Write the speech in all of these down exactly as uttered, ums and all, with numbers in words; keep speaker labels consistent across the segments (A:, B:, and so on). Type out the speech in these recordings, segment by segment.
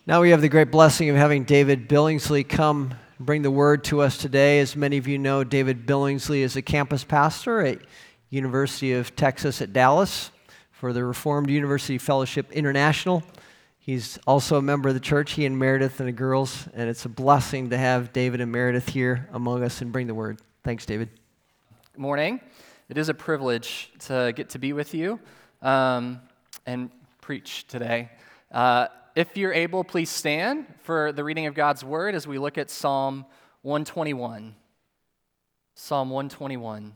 A: Now we have the great blessing of having David Billingsley come bring the word to us today. As many of you know, David Billingsley is a campus pastor at University of Texas at Dallas for the Reformed University Fellowship International. He's also a member of the church, he and Meredith and the girls, and it's a blessing to have David and Meredith here among us and bring the word. Thanks, David.
B: Good morning. It is a privilege to get to be with you um, and preach today. Uh, If you're able, please stand for the reading of God's Word as we look at Psalm one twenty-one. Psalm one twenty-one.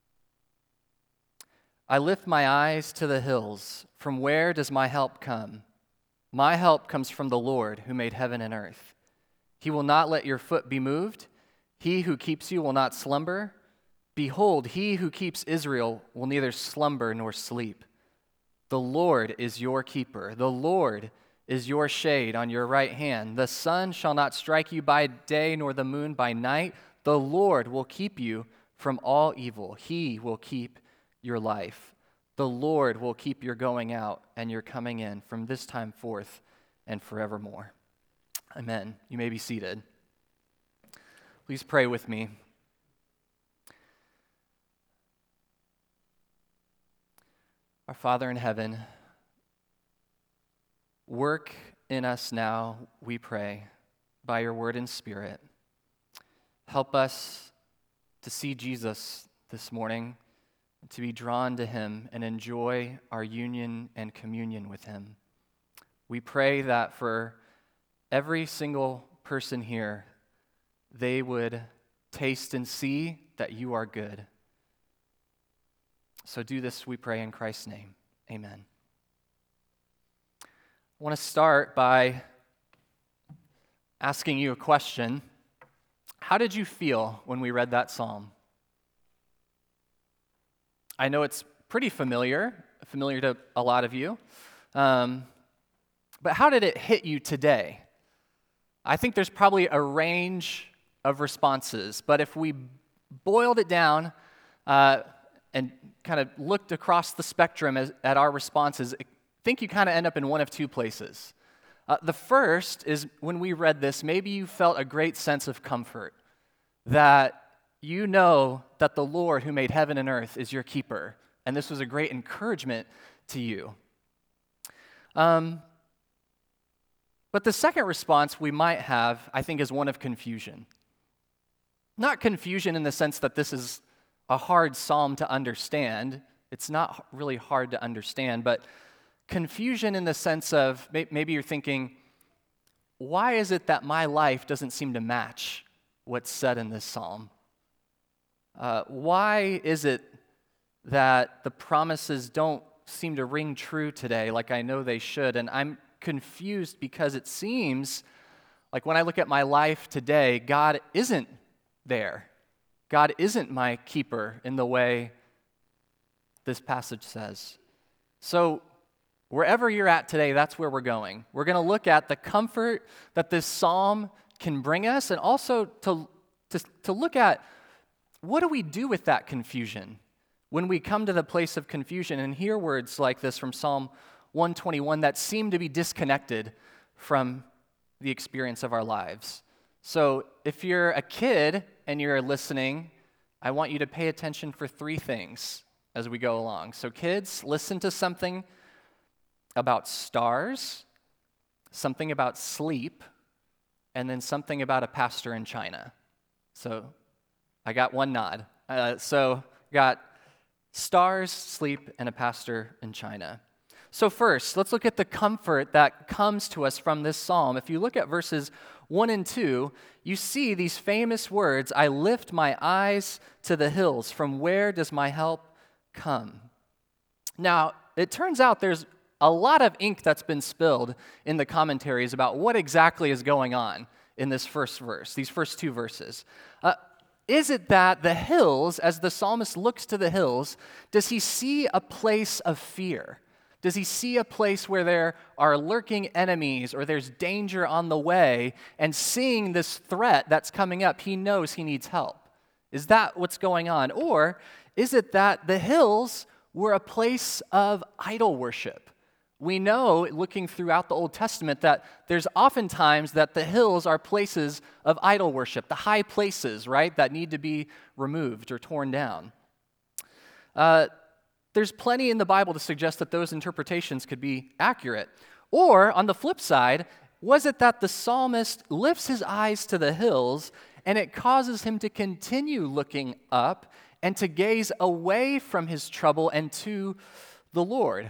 B: I lift my eyes to the hills. From where does my help come? My help comes from the Lord who made heaven and earth. He will not let your foot be moved. He who keeps you will not slumber. Behold, he who keeps Israel will neither slumber nor sleep. The Lord is your keeper. The Lord is your shade on your right hand. The sun shall not strike you by day, nor the moon by night. The Lord will keep you from all evil. He will keep your life. The Lord will keep your going out and your coming in from this time forth and forevermore. Amen. You may be seated. Please pray with me. Our Father in heaven, work in us now, we pray, by your word and spirit. Help us to see Jesus this morning, to be drawn to him and enjoy our union and communion with him. We pray that for every single person here, they would taste and see that you are good. So do this, we pray, in Christ's name. Amen. I want to start by asking you a question. How did you feel when we read that psalm? I know it's pretty familiar, familiar to a lot of you, um, but how did it hit you today? I think there's probably a range of responses, but if we boiled it down uh, and kind of looked across the spectrum as, at our responses, I think you kind of end up in one of two places. Uh, the first is when we read this, maybe you felt a great sense of comfort, that you know that the Lord who made heaven and earth is your keeper, and this was a great encouragement to you. Um, but the second response we might have, I think, is one of confusion. Not confusion in the sense that this is a hard psalm to understand. It's not really hard to understand, but confusion in the sense of maybe you're thinking, why is it that my life doesn't seem to match what's said in this psalm? Uh, why is it that the promises don't seem to ring true today like I know they should? And I'm confused because it seems like when I look at my life today, God isn't there. God isn't my keeper in the way this passage says. So wherever you're at today, that's where we're going. We're going to look at the comfort that this psalm can bring us, and also to, to, to look at what do we do with that confusion when we come to the place of confusion and hear words like this from Psalm one twenty-one that seem to be disconnected from the experience of our lives. So if you're a kid and you're listening, I want you to pay attention for three things as we go along. So kids, listen to something about stars, something about sleep, and then something about a pastor in China. So I got one nod. Uh, so got stars, sleep, and a pastor in China. So first, let's look at the comfort that comes to us from this psalm. If you look at verses one and two, you see these famous words, I lift my eyes to the hills. From where does my help come? Now, it turns out there's a lot of ink that's been spilled in the commentaries about what exactly is going on in this first verse, these first two verses. Uh, is it that the hills, as the psalmist looks to the hills, does he see a place of fear? Does he see a place where there are lurking enemies or there's danger on the way, and seeing this threat that's coming up, he knows he needs help? Is that what's going on? Or is it that the hills were a place of idol worship, We know, looking throughout the Old Testament, that there's oftentimes that the hills are places of idol worship, the high places, right, that need to be removed or torn down. Uh, there's plenty in the Bible to suggest that those interpretations could be accurate. Or, on the flip side, was it that the psalmist lifts his eyes to the hills and it causes him to continue looking up and to gaze away from his trouble and to the Lord?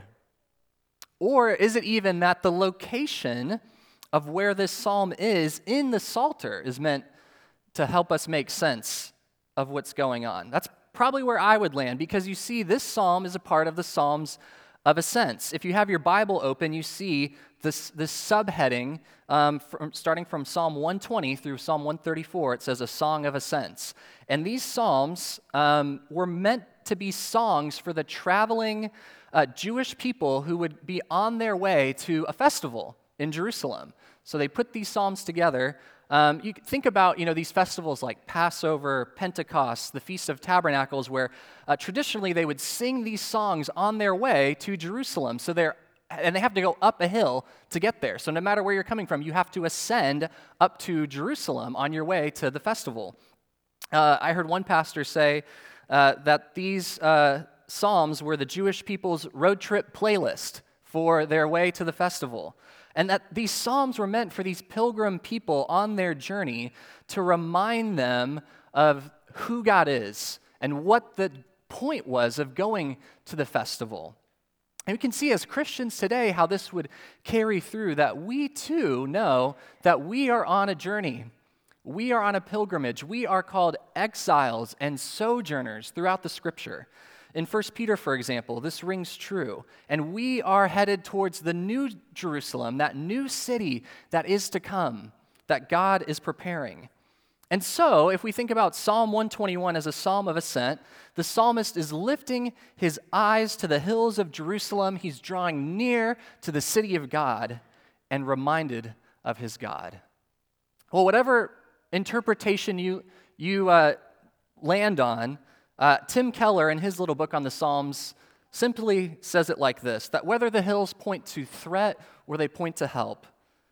B: Or is it even that the location of where this psalm is in the Psalter is meant to help us make sense of what's going on? That's probably where I would land, because you see, this psalm is a part of the Psalms of Ascents. If you have your Bible open, you see this, this subheading um, from, starting from Psalm one twenty through Psalm one thirty-four. It says a song of ascents. And these psalms um, were meant to be songs for the traveling uh, Jewish people who would be on their way to a festival in Jerusalem. So they put these psalms together. Um, you think about, you know, these festivals like Passover, Pentecost, the Feast of Tabernacles, where uh, traditionally they would sing these songs on their way to Jerusalem. So they're and they have to go up a hill to get there. So no matter where you're coming from, you have to ascend up to Jerusalem on your way to the festival. Uh, I heard one pastor say uh, that these uh, psalms were the Jewish people's road trip playlist for their way to the festival. And that these psalms were meant for these pilgrim people on their journey to remind them of who God is and what the point was of going to the festival. And we can see as Christians today how this would carry through, that we too know that we are on a journey. We are on a pilgrimage. We are called exiles and sojourners throughout the Scripture. In First Peter, for example, this rings true. And we are headed towards the new Jerusalem, that new city that is to come, that God is preparing. And so, if we think about Psalm one twenty-one as a psalm of ascent, the psalmist is lifting his eyes to the hills of Jerusalem. He's drawing near to the city of God and reminded of his God. Well, whatever interpretation you, you uh, land on, uh, Tim Keller, in his little book on the Psalms, simply says it like this, that whether the hills point to threat or they point to help,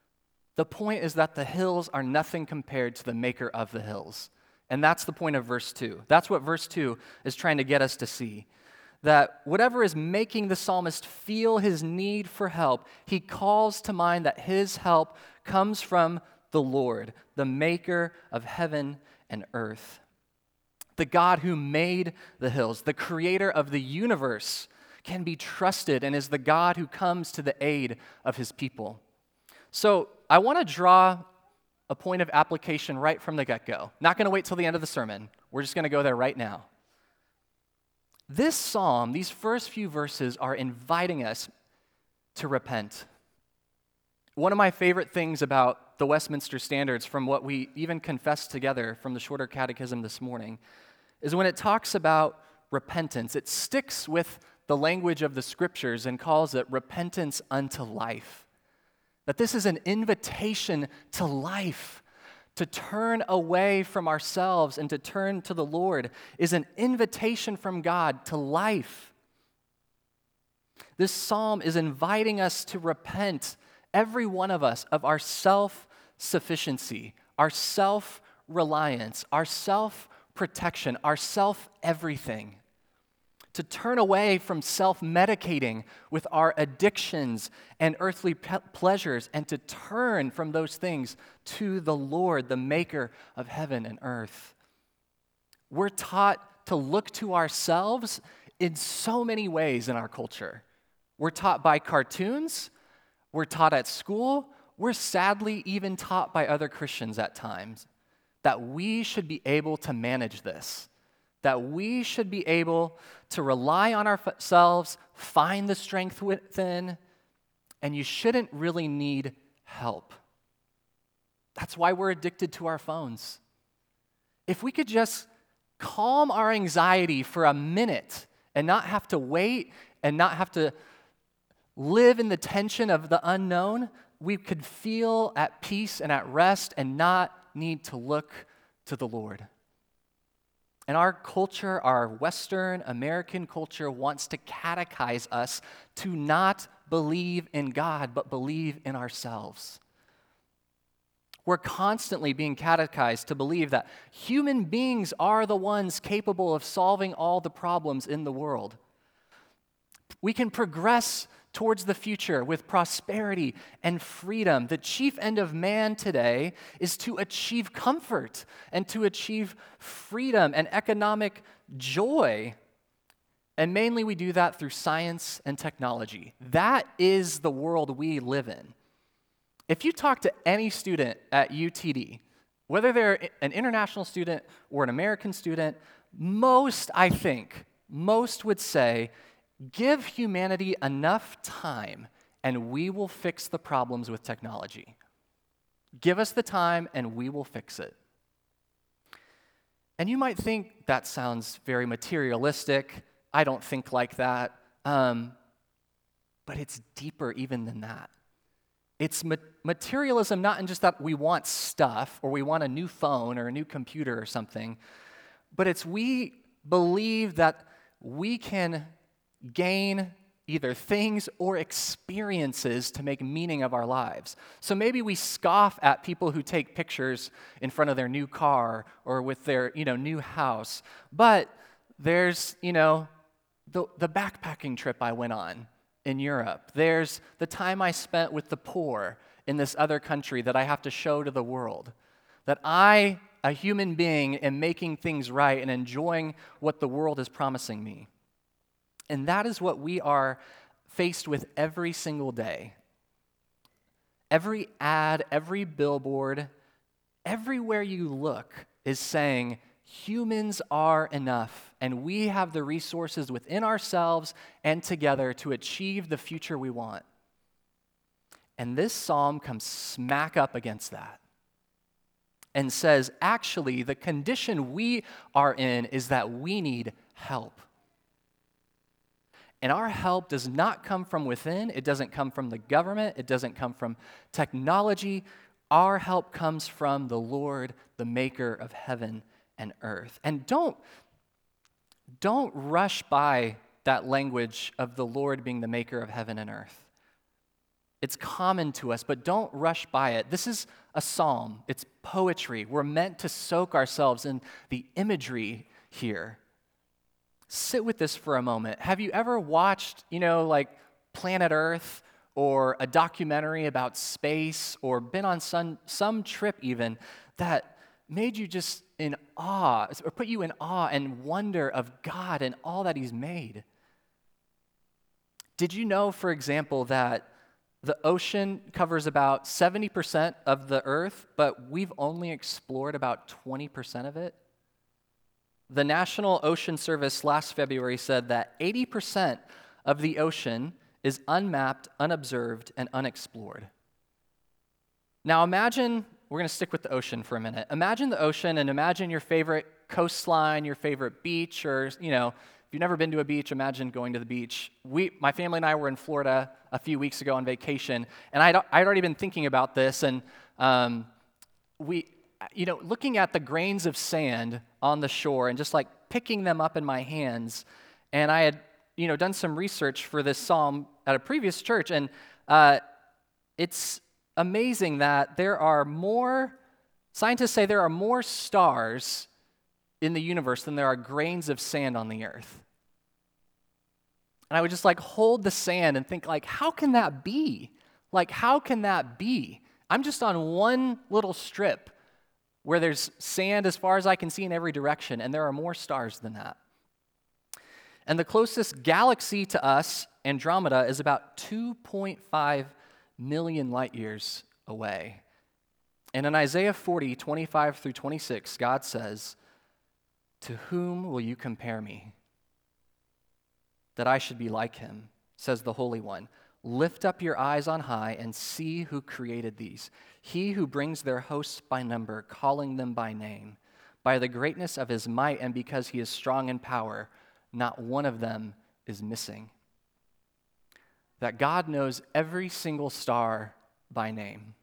B: the point is that the hills are nothing compared to the maker of the hills. And that's the point of verse two. That's what verse two is trying to get us to see. That whatever is making the psalmist feel his need for help, he calls to mind that his help comes from the Lord, the maker of heaven and earth. The God who made the hills, the creator of the universe, can be trusted and is the God who comes to the aid of his people. So I want to draw a point of application right from the get-go. Not going to wait till the end of the sermon. We're just going to go there right now. This psalm, these first few verses, are inviting us to repent. One of my favorite things about the Westminster Standards, from what we even confessed together from the Shorter Catechism this morning, is when it talks about repentance, it sticks with the language of the Scriptures and calls it repentance unto life. That this is an invitation to life, to turn away from ourselves and to turn to the Lord is an invitation from God to life. This psalm is inviting us to repent, every one of us, of our self-sufficiency, our self-reliance, our self-protection, our self-everything. To turn away from self-medicating with our addictions and earthly pe- pleasures, and to turn from those things to the Lord, the maker of heaven and earth. We're taught to look to ourselves in so many ways in our culture. We're taught by cartoons, we're taught at school, we're sadly even taught by other Christians at times that we should be able to manage this. That we should be able to rely on ourselves, find the strength within, and you shouldn't really need help. That's why we're addicted to our phones. If we could just calm our anxiety for a minute and not have to wait and not have to live in the tension of the unknown, we could feel at peace and at rest and not need to look to the Lord. And our culture, our Western American culture, wants to catechize us to not believe in God, but believe in ourselves. We're constantly being catechized to believe that human beings are the ones capable of solving all the problems in the world. We can progress towards the future with prosperity and freedom. The chief end of man today is to achieve comfort and to achieve freedom and economic joy. And mainly we do that through science and technology. That is the world we live in. If you talk to any student at U T D, whether they're an international student or an American student, most, I think, most would say, give humanity enough time and we will fix the problems with technology. Give us the time and we will fix it. And you might think that sounds very materialistic. I don't think like that. Um, but it's deeper even than that. It's ma- materialism not in just that we want stuff or we want a new phone or a new computer or something, but it's we believe that we can gain either things or experiences to make meaning of our lives. So maybe we scoff at people who take pictures in front of their new car or with their, you know, new house, but there's, you know, the, the backpacking trip I went on in Europe. There's the time I spent with the poor in this other country that I have to show to the world. That I, a human being, am making things right and enjoying what the world is promising me. And that is what we are faced with every single day. Every ad, every billboard, everywhere you look is saying, humans are enough, and we have the resources within ourselves and together to achieve the future we want. And this psalm comes smack up against that and says, actually, the condition we are in is that we need help. And our help does not come from within. It doesn't come from the government. It doesn't come from technology. Our help comes from the Lord, the maker of heaven and earth. And don't, don't rush by that language of the Lord being the maker of heaven and earth. It's common to us, but don't rush by it. This is a psalm. It's poetry. We're meant to soak ourselves in the imagery here. Sit with this for a moment. Have you ever watched, you know, like Planet Earth or a documentary about space or been on some, some trip even that made you just in awe, or put you in awe and wonder of God and all that He's made? Did you know, for example, that the ocean covers about seventy percent of the earth, but we've only explored about twenty percent of it? The National Ocean Service last February said that eighty percent of the ocean is unmapped, unobserved, and unexplored. Now imagine, we're going to stick with the ocean for a minute. Imagine the ocean and imagine your favorite coastline, your favorite beach, or, you know, if you've never been to a beach, imagine going to the beach. We, my family and I were in Florida a few weeks ago on vacation, and I'd, I'd already been thinking about this, and um, we, you know, looking at the grains of sand on the shore and just like picking them up in my hands, and I had, you know, done some research for this psalm at a previous church, and uh, it's amazing that there are more, scientists say there are more stars in the universe than there are grains of sand on the earth. And I would just like hold the sand and think like, how can that be? Like, how can that be? I'm just on one little strip where there's sand as far as I can see in every direction, and there are more stars than that. And the closest galaxy to us, Andromeda, is about two point five million light years away. And in Isaiah forty, twenty-five through twenty-six, God says, "To whom will you compare me, that I should be like him, says the Holy One. Lift up your eyes on high and see who created these. He who brings their hosts by number, calling them by name. By the greatness of his might and because he is strong in power, not one of them is missing." That God knows every single star by name.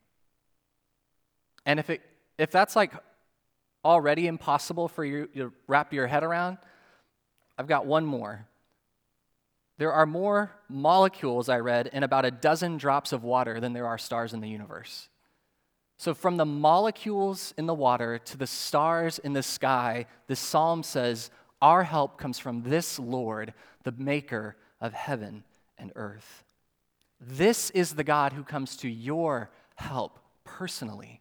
B: And if it if that's like already impossible for you to wrap your head around, I've got one more. There are more molecules, I read, in about a dozen drops of water than there are stars in the universe. So from the molecules in the water to the stars in the sky, this psalm says, our help comes from this Lord, the maker of heaven and earth. This is the God who comes to your help personally.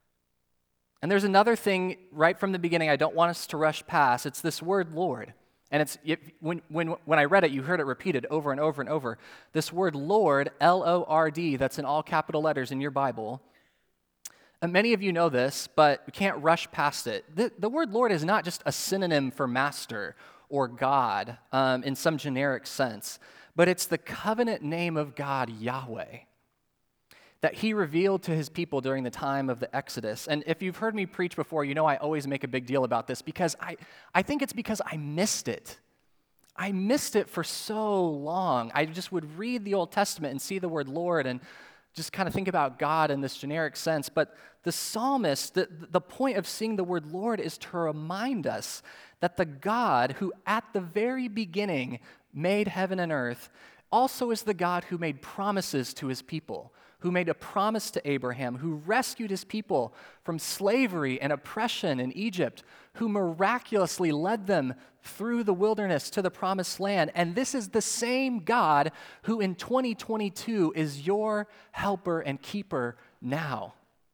B: And there's another thing right from the beginning I don't want us to rush past. It's this word Lord. And it's it, when, when, when I read it, you heard it repeated over and over and over. This word Lord, L O R D, that's in all capital letters in your Bible. And many of you know this, but we can't rush past it. The, the word Lord is not just a synonym for master or God um, in some generic sense, but it's the covenant name of God, Yahweh, that he revealed to his people during the time of the Exodus. And if you've heard me preach before, you know I always make a big deal about this because I, I think it's because I missed it. I missed it for so long. I just would read the Old Testament and see the word Lord and just kind of think about God in this generic sense. But the psalmist, the, the point of seeing the word Lord is to remind us that the God who at the very beginning made heaven and earth also is the God who made promises to his people, who made a promise to Abraham, who rescued his people from slavery and oppression in Egypt, who miraculously led them through the wilderness to the promised land. And this is the same God who in twenty twenty-two is your helper and keeper now.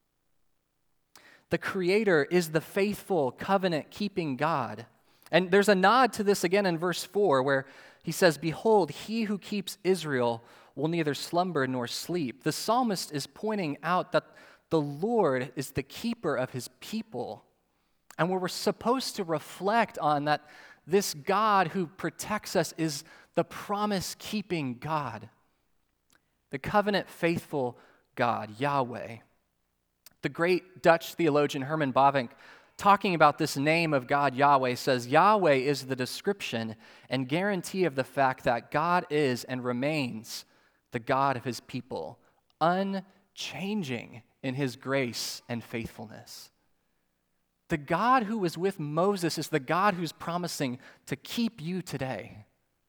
B: The Creator is the faithful, covenant-keeping God. And there's a nod to this again in verse four where he says, "Behold, he who keeps Israel will neither slumber nor sleep." The psalmist is pointing out that the Lord is the keeper of his people. And where we're supposed to reflect on that this God who protects us is the promise-keeping God, the covenant-faithful God, Yahweh. The great Dutch theologian Herman Bavinck, talking about this name of God, Yahweh, says, Yahweh is the description and guarantee of the fact that God is and remains the God of his people, unchanging in his grace and faithfulness. The God who was with Moses is the God who's promising to keep you today.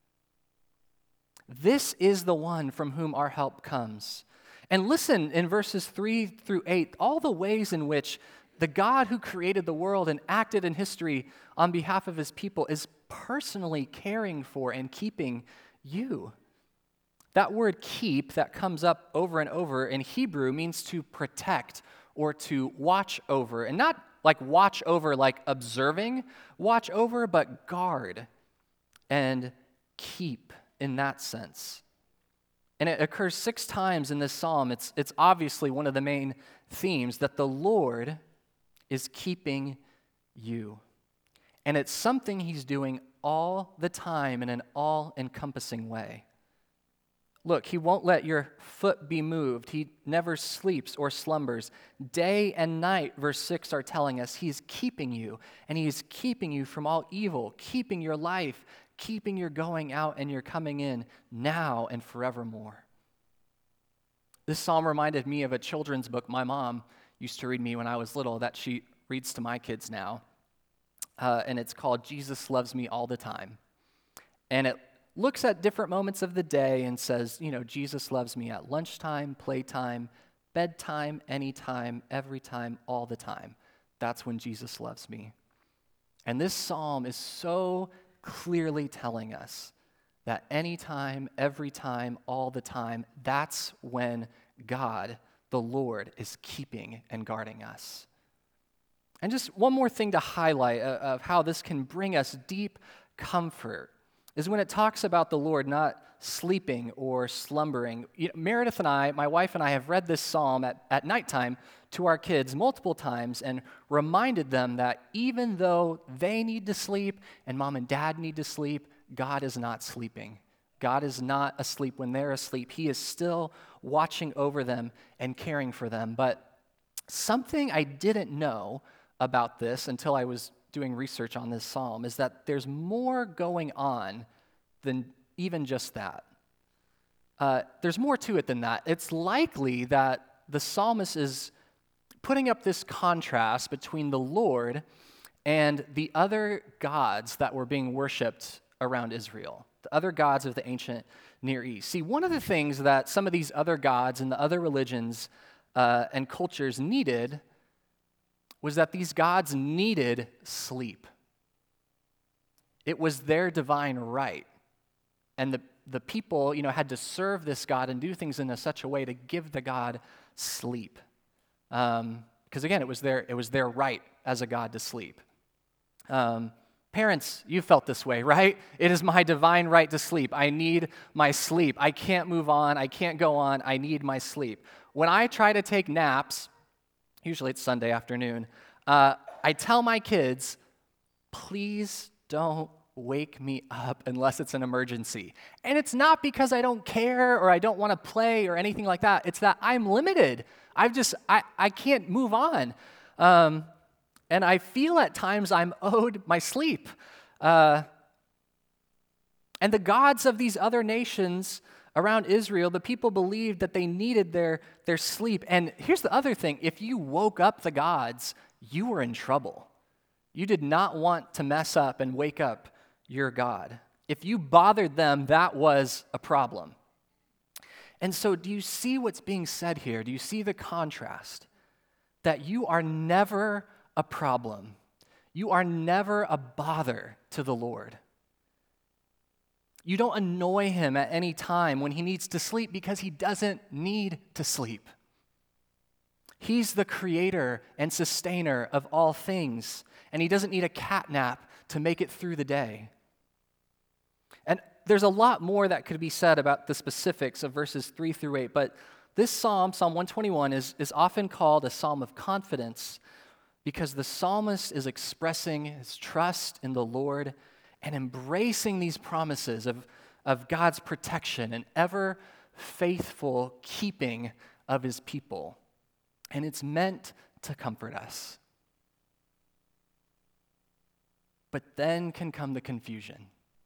B: This is the one from whom our help comes. And listen in verses three through eight, all the ways in which the God who created the world and acted in history on behalf of his people is personally caring for and keeping you. That word keep that comes up over and over in Hebrew means to protect or to watch over. And not like watch over like observing, watch over, but guard and keep in that sense. And it occurs six times in this psalm. It's, it's obviously one of the main themes that the Lord is keeping you. And it's something he's doing all the time in an all-encompassing way. Look, he won't let your foot be moved. He never sleeps or slumbers. Day and night, verse six are telling us he's keeping you, and he's keeping you from all evil, keeping your life, keeping your going out and your coming in now and forevermore. This psalm reminded me of a children's book my mom used to read me when I was little that she reads to my kids now. Uh, and it's called Jesus Loves Me All the Time. And it looks at different moments of the day and says, you know, Jesus loves me at lunchtime, playtime, bedtime, anytime, every time, all the time. That's when Jesus loves me. And this psalm is so clearly telling us that anytime, every time, all the time, that's when God, the Lord, is keeping and guarding us. And just one more thing to highlight uh, of how this can bring us deep comfort is when it talks about the Lord not sleeping or slumbering. You know, Meredith and I, my wife and I, have read this psalm at, at nighttime to our kids multiple times and reminded them that even though they need to sleep and mom and dad need to sleep, God is not sleeping. God is not asleep when they're asleep. He is still watching over them and caring for them. But something I didn't know about this until I was doing research on this psalm is that there's more going on than even just that. Uh, there's more to it than that. It's likely that the psalmist is putting up this contrast between the Lord and the other gods that were being worshipped around Israel, the other gods of the ancient Near East. See, one of the things that some of these other gods and the other religions uh, and cultures needed was that these gods needed sleep. It was their divine right. And the, the people, you know, had to serve this god and do things in a, such a way to give the god sleep. Um, because again, it was their it was their right as a god to sleep. Um, parents, you felt this way, right? It is my divine right to sleep. I need my sleep. I can't move on. I can't go on. I need my sleep. When I try to take naps, usually it's Sunday afternoon, uh, I tell my kids, please don't wake me up unless it's an emergency. And it's not because I don't care or I don't want to play or anything like that. It's that I'm limited. I've just, I, I can't move on. Um, and I feel at times I'm owed my sleep. Uh, and the gods of these other nations around Israel, the people believed that they needed their, their sleep. And here's the other thing. If you woke up the gods, you were in trouble. You did not want to mess up and wake up your God. If you bothered them, that was a problem. And so do you see what's being said here? Do you see the contrast? That you are never a problem. You are never a bother to the Lord. You don't annoy him at any time when he needs to sleep because he doesn't need to sleep. He's the creator and sustainer of all things, and he doesn't need a cat nap to make it through the day. And there's a lot more that could be said about the specifics of verses three through eight, but this psalm, Psalm one twenty-one, is, is often called a psalm of confidence because the psalmist is expressing his trust in the Lord and embracing these promises of, of God's protection and ever faithful keeping of his people. And it's meant to comfort us. But then can come the confusion.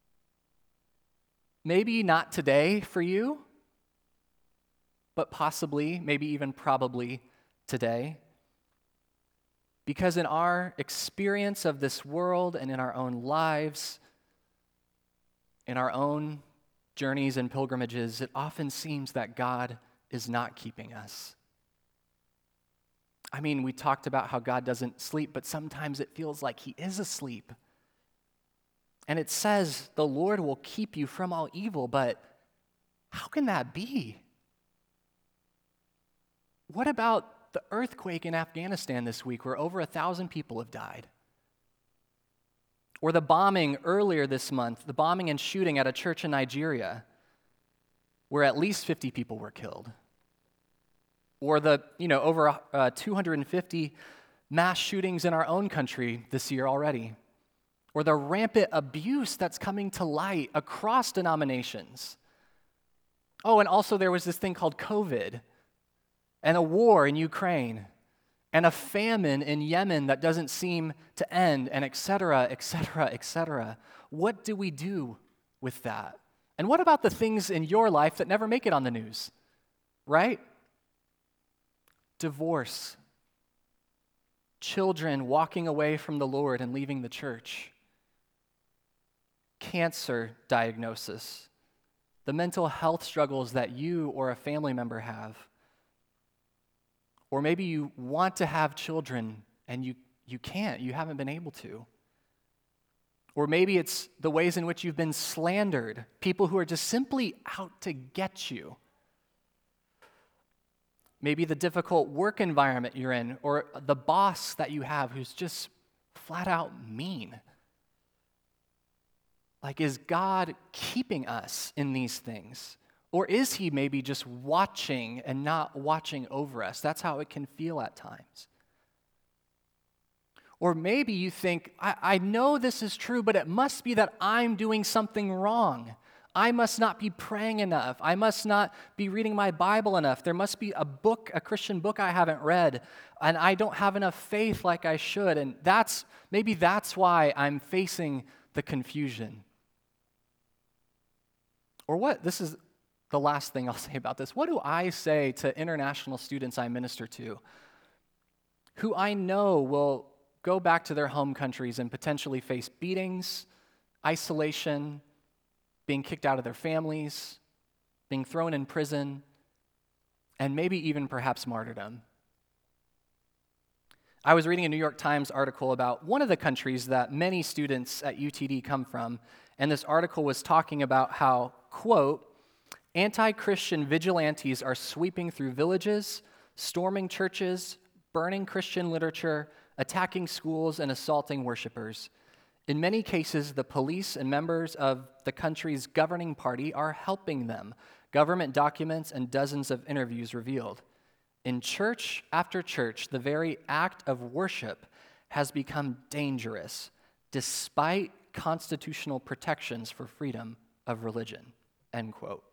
B: Maybe not today for you, but possibly, maybe even probably today. Because in our experience of this world and in our own lives, in our own journeys and pilgrimages, it often seems that God is not keeping us. I mean, we talked about how God doesn't sleep, but sometimes it feels like he is asleep. And it says the Lord will keep you from all evil, but how can that be? What about the earthquake in Afghanistan this week where over a thousand people have died? Or the bombing earlier this month, the bombing and shooting at a church in Nigeria where at least fifty people were killed? Or the, you know, over uh, two hundred fifty mass shootings in our own country this year already? Or the rampant abuse that's coming to light across denominations? Oh, and also there was this thing called COVID, and a war in Ukraine, and a famine in Yemen that doesn't seem to end, and et cetera, et cetera, et cetera. What do we do with that? And what about the things in your life that never make it on the news, right? Divorce, children walking away from the Lord and leaving the church, cancer diagnosis, the mental health struggles that you or a family member have. Or maybe you want to have children and you, you can't, you haven't been able to. Or maybe it's the ways in which you've been slandered, people who are just simply out to get you. Maybe the difficult work environment you're in, or the boss that you have who's just flat out mean. Like, is God keeping us in these things? Or is he maybe just watching and not watching over us? That's how it can feel at times. Or maybe you think, I, I know this is true, but it must be that I'm doing something wrong. I must not be praying enough. I must not be reading my Bible enough. There must be a book, a Christian book I haven't read, and I don't have enough faith like I should. And that's maybe that's why I'm facing the confusion. Or what? This is the last thing I'll say about this. What do I say to international students I minister to who I know will go back to their home countries and potentially face beatings, isolation, being kicked out of their families, being thrown in prison, and maybe even perhaps martyrdom. I was reading a New York Times article about one of the countries that many students at U T D come from, and this article was talking about how, quote, anti-Christian vigilantes are sweeping through villages, storming churches, burning Christian literature, attacking schools, and assaulting worshipers. In many cases, the police and members of the country's governing party are helping them, government documents and dozens of interviews revealed. In church after church, the very act of worship has become dangerous, despite constitutional protections for freedom of religion, end quote.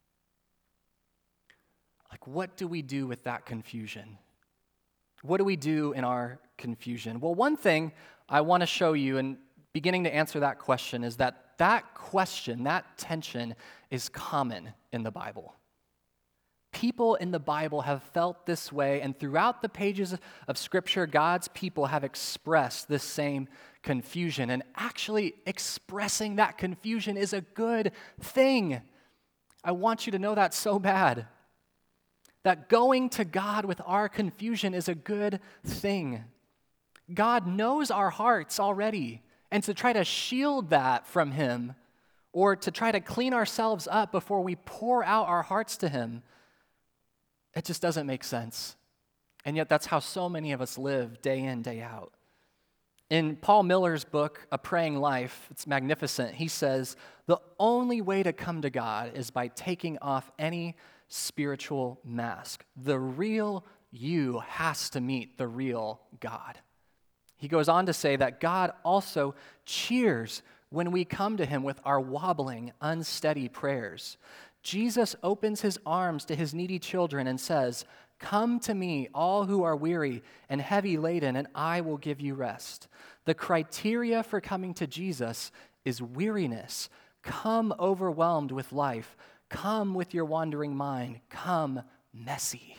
B: Like, what do we do with that confusion? What do we do in our confusion? Well, one thing I want to show you, and beginning to answer that question, is that that question, that tension, is common in the Bible. People in the Bible have felt this way, and throughout the pages of Scripture, God's people have expressed this same confusion. And actually, expressing that confusion is a good thing. I want you to know that so bad. That going to God with our confusion is a good thing. God knows our hearts already, and to try to shield that from Him, or to try to clean ourselves up before we pour out our hearts to Him, it just doesn't make sense. And yet that's how so many of us live day in, day out. In Paul Miller's book, A Praying Life, it's magnificent. He says, the only way to come to God is by taking off any spiritual mask. The real you has to meet the real God. He goes on to say that God also cheers when we come to Him with our wobbling, unsteady prayers. Jesus opens His arms to His needy children and says, come to me, all who are weary and heavy laden, and I will give you rest. The criteria for coming to Jesus is weariness. Come overwhelmed with life. Come with your wandering mind. Come messy.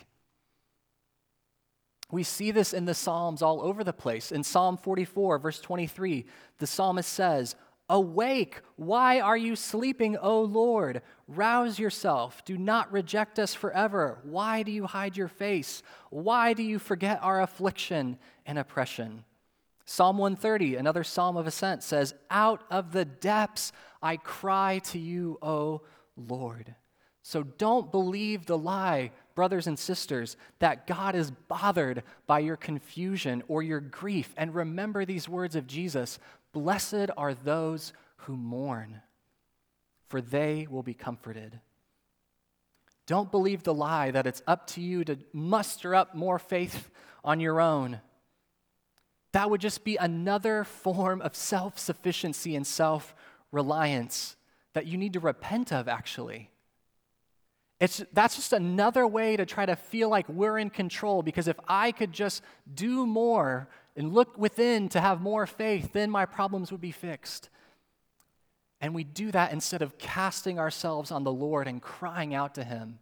B: We see this in the Psalms all over the place. In Psalm forty-four, verse twenty-three, the psalmist says, awake, why are you sleeping, O Lord? Rouse yourself, do not reject us forever. Why do you hide your face? Why do you forget our affliction and oppression? Psalm one thirty, another psalm of ascent, says, out of the depths I cry to you, O Lord. So don't believe the lie, brothers and sisters, that God is bothered by your confusion or your grief. And remember these words of Jesus, blessed are those who mourn, for they will be comforted. Don't believe the lie that it's up to you to muster up more faith on your own. That would just be another form of self-sufficiency and self-reliance that you need to repent of, actually. It's, that's just another way to try to feel like we're in control, because if I could just do more and look within to have more faith, then my problems would be fixed. And we do that instead of casting ourselves on the Lord and crying out to Him.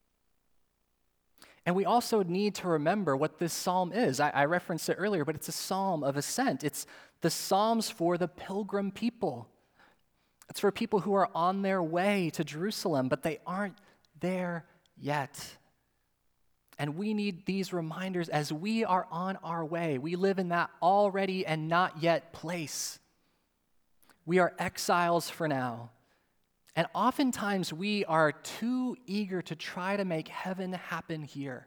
B: And we also need to remember what this psalm is. I, I referenced it earlier, but it's a psalm of ascent. It's the psalms for the pilgrim people. It's for people who are on their way to Jerusalem, but they aren't there yet. And we need these reminders as we are on our way. We live in that already and not yet place. We are exiles for now. And oftentimes we are too eager to try to make heaven happen here.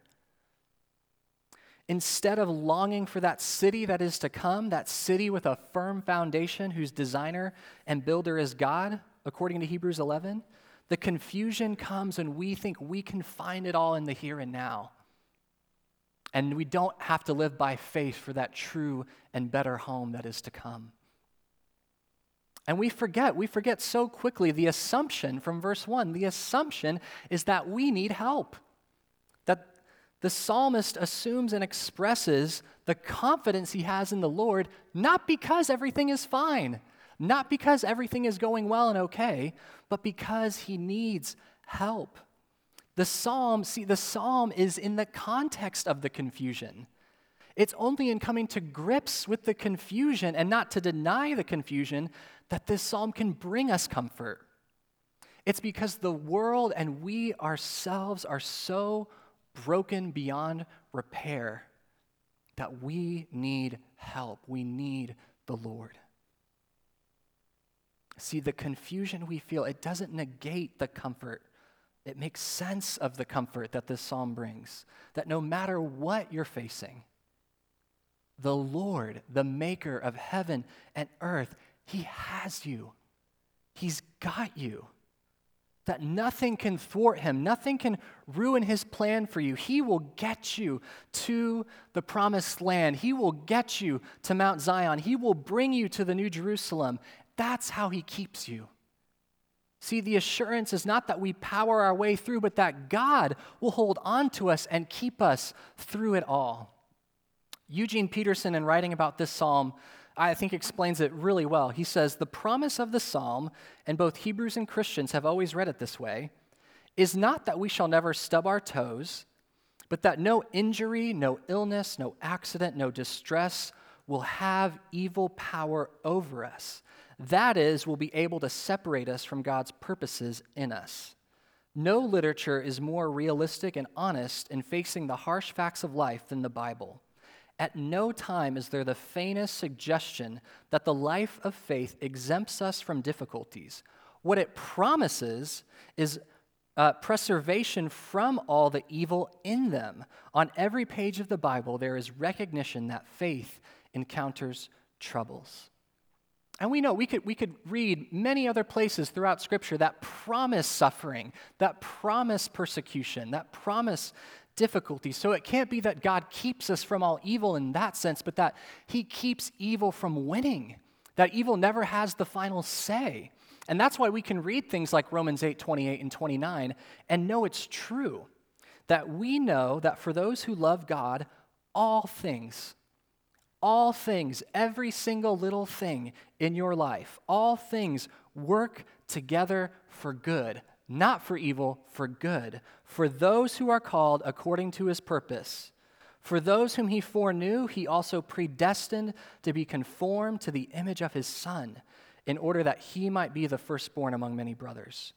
B: Instead of longing for that city that is to come, that city with a firm foundation whose designer and builder is God, according to Hebrews eleven, the confusion comes when we think we can find it all in the here and now. And we don't have to live by faith for that true and better home that is to come. And we forget, we forget so quickly the assumption from verse one. The assumption is that we need help. That the psalmist assumes and expresses the confidence he has in the Lord, not because everything is fine, not because everything is going well and okay, but because he needs help. The psalm, see, the psalm is in the context of the confusion. It's only in coming to grips with the confusion and not to deny the confusion that this psalm can bring us comfort. It's because the world and we ourselves are so broken beyond repair that we need help. We need the Lord. See, the confusion we feel, it doesn't negate the comfort. It makes sense of the comfort that this psalm brings, that no matter what you're facing, the Lord, the maker of heaven and earth, he has you. He's got you. That nothing can thwart him. Nothing can ruin his plan for you. He will get you to the promised land. He will get you to Mount Zion. He will bring you to the New Jerusalem. That's how he keeps you. See, the assurance is not that we power our way through, but that God will hold on to us and keep us through it all. Eugene Peterson, in writing about this psalm, I think explains it really well. He says, the promise of the psalm, and both Hebrews and Christians have always read it this way, is not that we shall never stub our toes, but that no injury, no illness, no accident, no distress will have evil power over us. That is, will be able to separate us from God's purposes in us. No literature is more realistic and honest in facing the harsh facts of life than the Bible. At no time is there the faintest suggestion that the life of faith exempts us from difficulties. What it promises is uh, preservation from all the evil in them. On every page of the Bible, there is recognition that faith encounters troubles. And we know we could, we could read many other places throughout Scripture that promise suffering, that promise persecution, that promise difficulty. So it can't be that God keeps us from all evil in that sense, but that he keeps evil from winning, that evil never has the final say. And that's why we can read things like Romans eight, twenty-eight and twenty-nine and know it's true, that we know that for those who love God, all things, all things, every single little thing in your life, all things work together for good. Not for evil, for good, for those who are called according to his purpose. For those whom he foreknew, he also predestined to be conformed to the image of his Son, in order that he might be the firstborn among many brothers.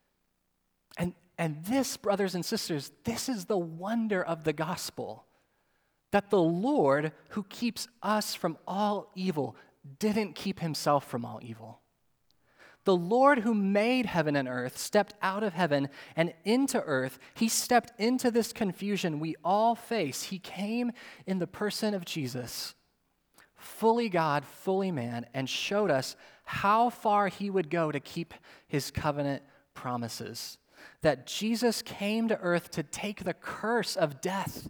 B: And, and this, brothers and sisters, this is the wonder of the gospel, that the Lord, who keeps us from all evil, didn't keep himself from all evil. The Lord who made heaven and earth stepped out of heaven and into earth. He stepped into this confusion we all face. He came in the person of Jesus, fully God, fully man, and showed us how far he would go to keep his covenant promises. That Jesus came to earth to take the curse of death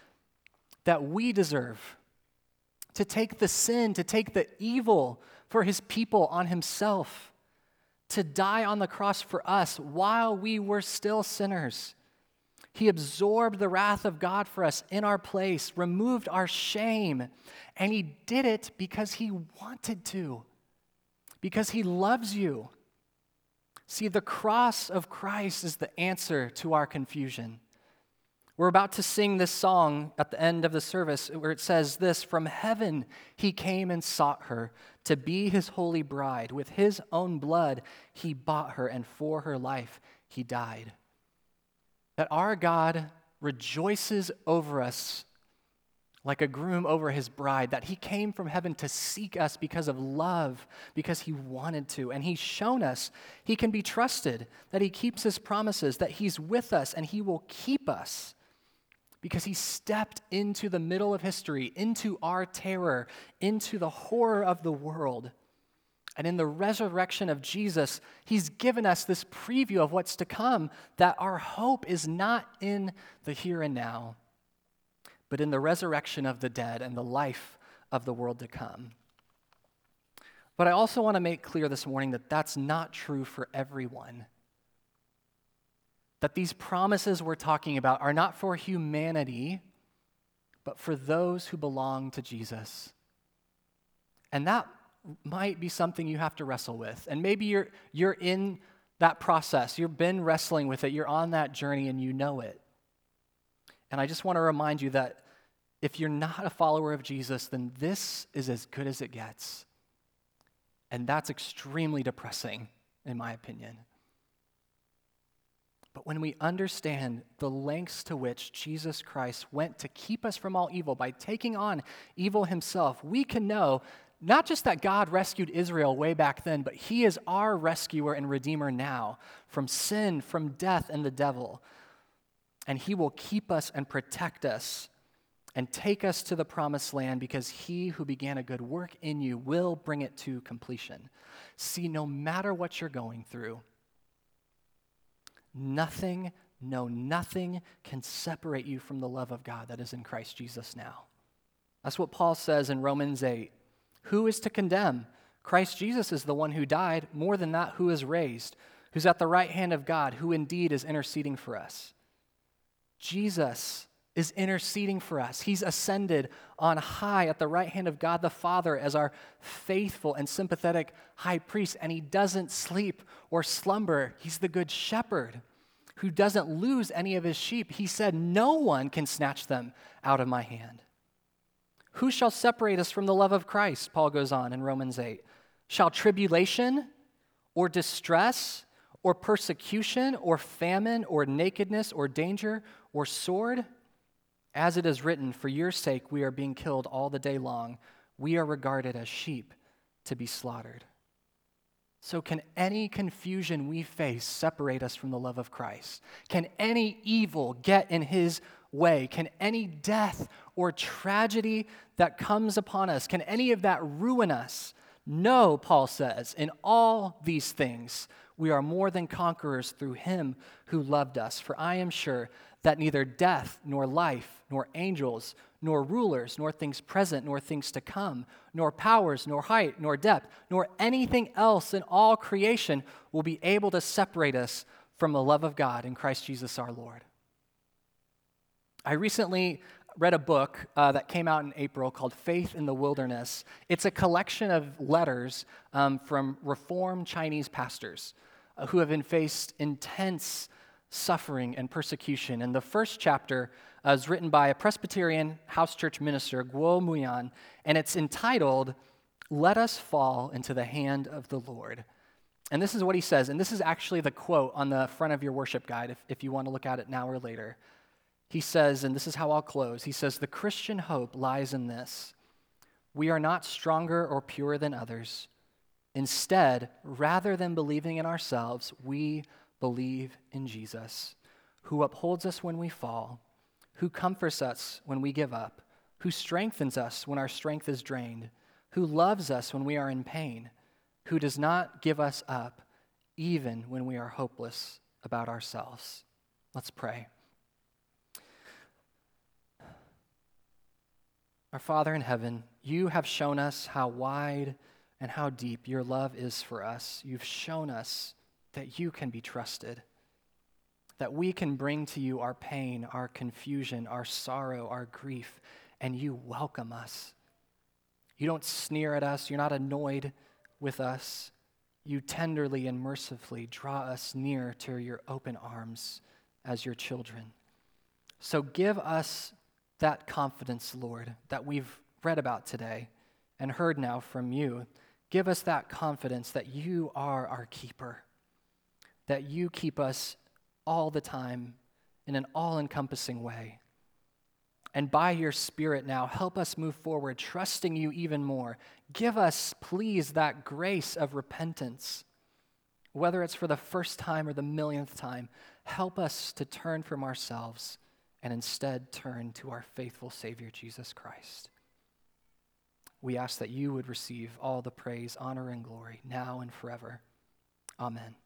B: that we deserve, to take the sin, to take the evil for his people on himself, to die on the cross for us while we were still sinners. He absorbed the wrath of God for us in our place, removed our shame, and he did it because he wanted to, because he loves you. See, the cross of Christ is the answer to our confusion. We're about to sing this song at the end of the service where it says this, from heaven he came and sought her to be his holy bride. With his own blood he bought her, and for her life he died. That our God rejoices over us like a groom over his bride, that he came from heaven to seek us because of love, because he wanted to. And he's shown us he can be trusted, that he keeps his promises, that he's with us and he will keep us. Because he stepped into the middle of history, into our terror, into the horror of the world. And in the resurrection of Jesus, he's given us this preview of what's to come, that our hope is not in the here and now, but in the resurrection of the dead and the life of the world to come. But I also want to make clear this morning that that's not true for everyone. That these promises we're talking about are not for humanity, but for those who belong to Jesus. And that might be something you have to wrestle with. And maybe you're you're in that process. You've been wrestling with it. You're on that journey and you know it. And I just want to remind you that if you're not a follower of Jesus, then this is as good as it gets. And that's extremely depressing, in my opinion. But when we understand the lengths to which Jesus Christ went to keep us from all evil by taking on evil himself, we can know not just that God rescued Israel way back then, but he is our rescuer and redeemer now from sin, from death, and the devil. And he will keep us and protect us and take us to the promised land because he who began a good work in you will bring it to completion. See, no matter what you're going through, nothing, no, nothing can separate you from the love of God that is in Christ Jesus now. That's what Paul says in Romans eight. Who is to condemn? Christ Jesus is the one who died, more than that, who is raised, who's at the right hand of God, who indeed is interceding for us. Jesus is interceding for us. He's ascended on high at the right hand of God the Father as our faithful and sympathetic high priest, and he doesn't sleep or slumber. He's the good shepherd who doesn't lose any of his sheep. He said, no one can snatch them out of my hand. Who shall separate us from the love of Christ? Paul goes on in Romans eight. Shall tribulation or distress or persecution or famine or nakedness or danger or sword? As it is written, for your sake we are being killed all the day long. We are regarded as sheep to be slaughtered. So can any confusion we face separate us from the love of Christ? Can any evil get in his way? Can any death or tragedy that comes upon us, can any of that ruin us? No, Paul says, in all these things we are more than conquerors through him who loved us. For I am sure that neither death, nor life, nor angels, nor rulers, nor things present, nor things to come, nor powers, nor height, nor depth, nor anything else in all creation will be able to separate us from the love of God in Christ Jesus our Lord. I recently read a book uh, that came out in April called Faith in the Wilderness. It's a collection of letters um, from Reformed Chinese pastors uh, who have been faced intense suffering and persecution. And the first chapter uh, is written by a Presbyterian house church minister, Guo Muyan, and it's entitled, Let Us Fall into the Hand of the Lord. And this is what he says, and this is actually the quote on the front of your worship guide if, if you want to look at it now or later. He says, and this is how I'll close, he says, the Christian hope lies in this. We are not stronger or purer than others. Instead, rather than believing in ourselves, we believe in Jesus, who upholds us when we fall, who comforts us when we give up, who strengthens us when our strength is drained, who loves us when we are in pain, who does not give us up even when we are hopeless about ourselves. Let's pray. Our Father in heaven, you have shown us how wide and how deep your love is for us. You've shown us that you can be trusted, that we can bring to you our pain, our confusion, our sorrow, our grief, and you welcome us. You don't sneer at us. You're not annoyed with us. You tenderly and mercifully draw us near to your open arms as your children. So give us that confidence, Lord, that we've read about today and heard now from you. Give us that confidence that you are our keeper, that you keep us all the time in an all-encompassing way. And by your Spirit now, help us move forward, trusting you even more. Give us, please, that grace of repentance, whether it's for the first time or the millionth time. Help us to turn from ourselves and instead turn to our faithful Savior, Jesus Christ. We ask that you would receive all the praise, honor, and glory now and forever. Amen.